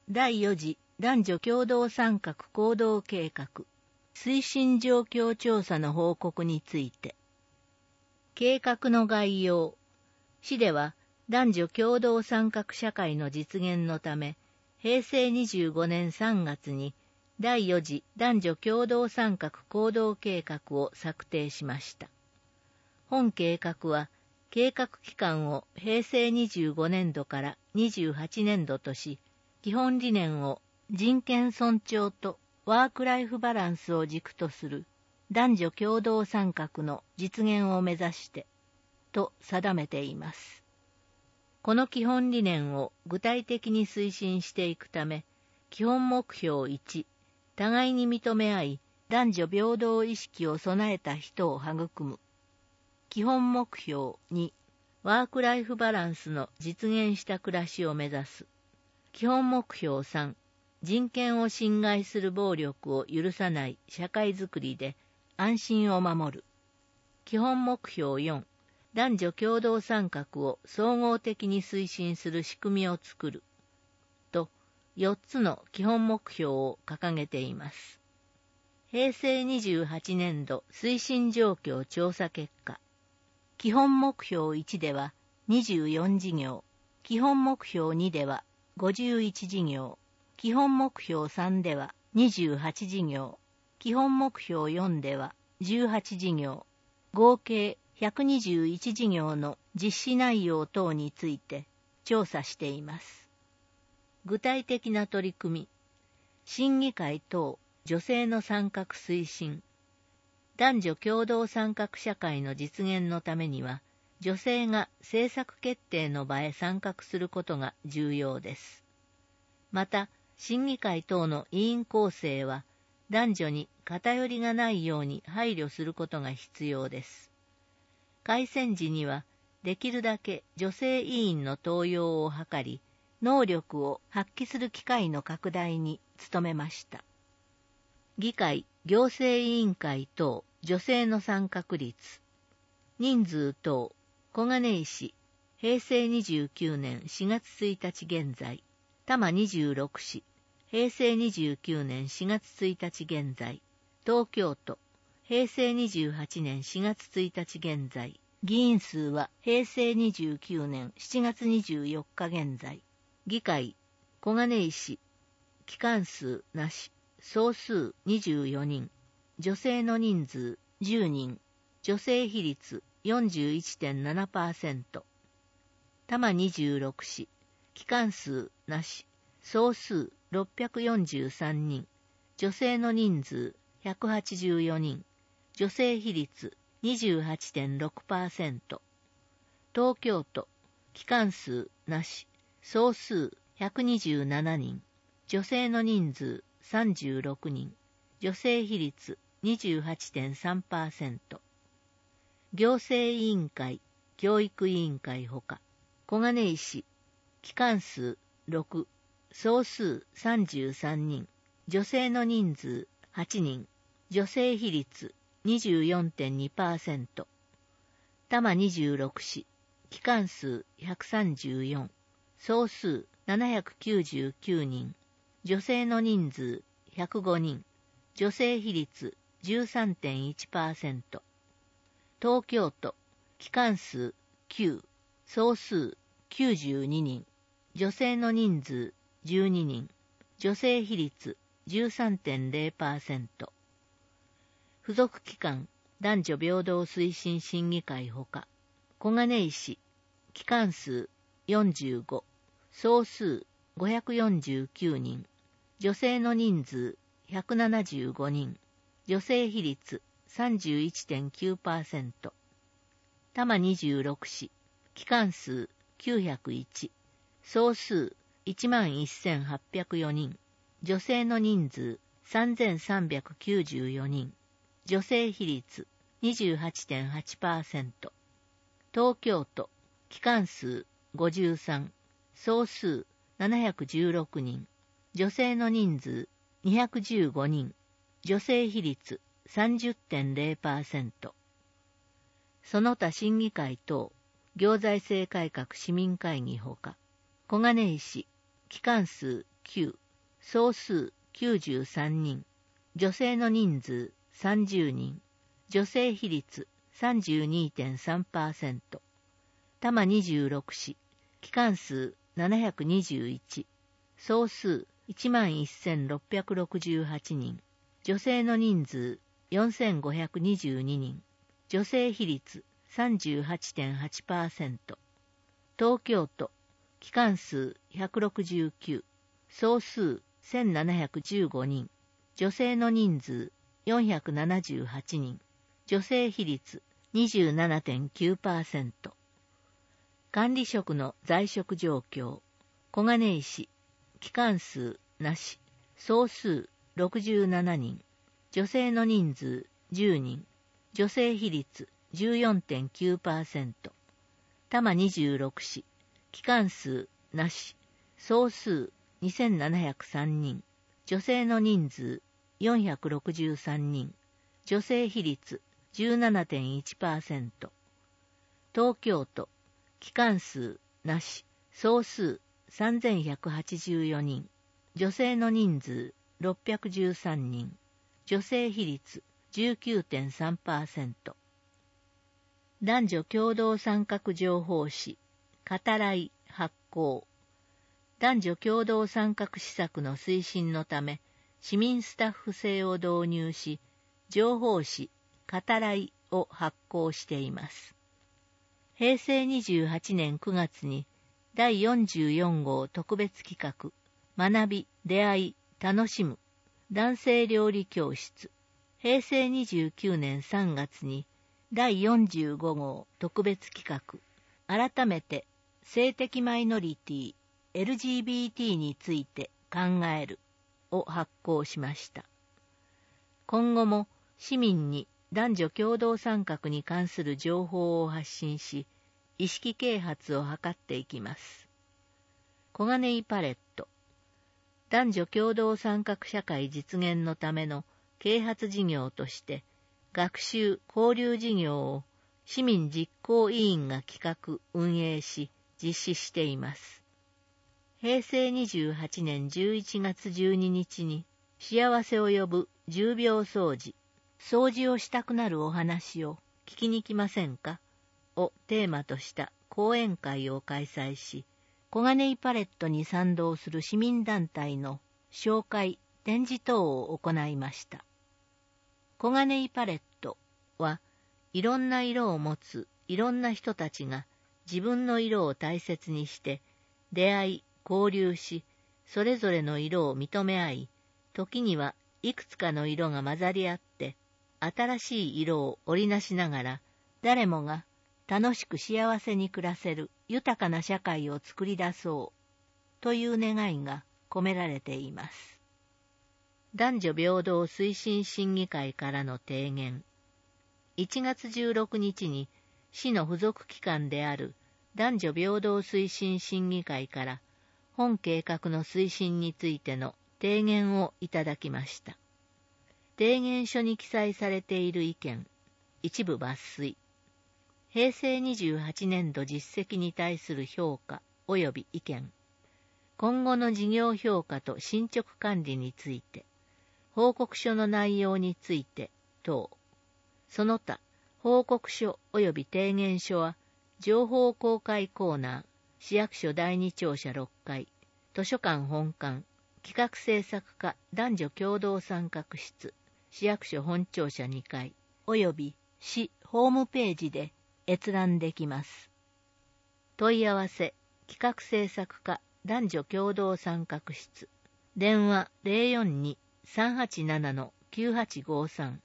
第4次男女共同参画行動計画推進状況調査の報告について。計画の概要。市では男女共同参画社会の実現のため、平成25年3月に第4次男女共同参画行動計画を策定しました。本計画は、計画期間を平成25年度から28年度とし、基本理念を人権尊重とワークライフバランスを軸とする男女共同参画の実現を目指して、と定めています。この基本理念を具体的に推進していくため、基本目標1、互いに認め合い、男女平等意識を備えた人を育む。基本目標2、ワークライフバランスの実現した暮らしを目指す。基本目標3、人権を侵害する暴力を許さない社会づくりで安心を守る。基本目標4、男女共同参画を総合的に推進する仕組みを作る。と、4つの基本目標を掲げています。平成28年度推進状況調査結果。基本目標1では24事業、基本目標2では51事業、基本目標3では28事業、基本目標4では18事業、合計121事業の実施内容等について調査しています。具体的な取り組み、審議会等女性の参画推進、男女共同参画社会の実現のためには、女性が政策決定の場へ参画することが重要です。また、審議会等の委員構成は、男女に偏りがないように配慮することが必要です。改選時には、できるだけ女性委員の登用を図り、能力を発揮する機会の拡大に努めました。議会、行政委員会等、女性の参画率。人数等、小金井市、平成29年4月1日現在。多摩26市、平成29年4月1日現在。東京都、平成28年4月1日現在。議員数は平成29年7月24日現在。議会、小金井市、機関数なし、総数24人。女性の人数10人。女性比率 41.7%。多摩26市、機関数なし、総数643人。女性の人数184人。女性比率 28.6%。東京都、機関数なし、総数127人。女性の人数36人。女性比率 28.3%。行政委員会、教育委員会ほか、小金井市、機関数6、総数33人。女性の人数8人。女性比率 24.2%。多摩26市、機関数134。総数799人。女性の人数105人。女性比率 13.1%。東京都、機関数9。総数92人。女性の人数12人。女性比率 13.0%。付属機関、男女平等推進審議会ほか、小金井市、機関数45。総数549人。女性の人数175人。女性比率 31.9%。多摩26市、機関数901。総数11,804人。女性の人数3,394人。女性比率 28.8%。東京都、機関数53。総数716人。女性の人数215人。女性比率 30.0%。その他審議会等、行財政改革市民会議ほか、小金井市、機関数 9、総数93人、女性の人数30人、女性比率 32.3%、多摩26市、機関数721、総数11,668人、女性の人数4,522人、女性比率 38.8%、東京都、機関数169、総数1,715人、女性の人数478人、女性比率 27.9%。管理職の在職状況、小金井市、機関数なし、総数67人、女性の人数10人、女性比率 14.9%。多摩26市、機関数なし、総数2,703人、女性の人数463人、女性比率 17.1%。東京都、機関数なし、総数3,184人、女性の人数613人、女性比率 19.3%。男女共同参画情報誌、語らい発行。男女共同参画施策の推進のため、市民スタッフ制を導入し、情報誌、語らいを発行しています。平成28年9月に、第44号特別企画、学び、出会い、楽しむ、男性料理教室。平成29年3月に、第45号特別企画、改めて性的マイノリティ、LGBT について考えるを発行しました。今後も市民に男女共同参画に関する情報を発信し、意識啓発を図っていきます。小金井パレット。男女共同参画社会実現のための啓発事業として、学習・交流事業を市民実行委員が企画・運営し、実施しています。平成28年11月12日に、幸せを呼ぶ10秒掃除、掃除をしたくなるお話を聞きに来ませんかをテーマとした講演会を開催し、小金井パレットに賛同する市民団体の紹介・展示等を行いました。小金井パレットはいろんな色を持ついろんな人たちが自分の色を大切にして出会い、交流し、それぞれの色を認め合い、時にはいくつかの色が混ざり合って新しい色を織りなしながら誰もが楽しく幸せに暮らせる豊かな社会を作り出そうという願いが込められています。男女平等推進審議会からの提言。1月16日に市の付属機関である男女平等推進審議会から本計画の推進についての提言をいただきました。提言書に記載されている意見、一部抜粋。平成28年度実績に対する評価及び意見。今後の事業評価と進捗管理について。報告書の内容について等。その他、報告書及び提言書は、情報公開コーナー、市役所第2庁舎6階、図書館本館、企画制作課男女共同参画室、市役所本庁舎2階、及び市ホームページで閲覧できます。問い合わせ、企画制作課男女共同参画室、電話 042-387-9853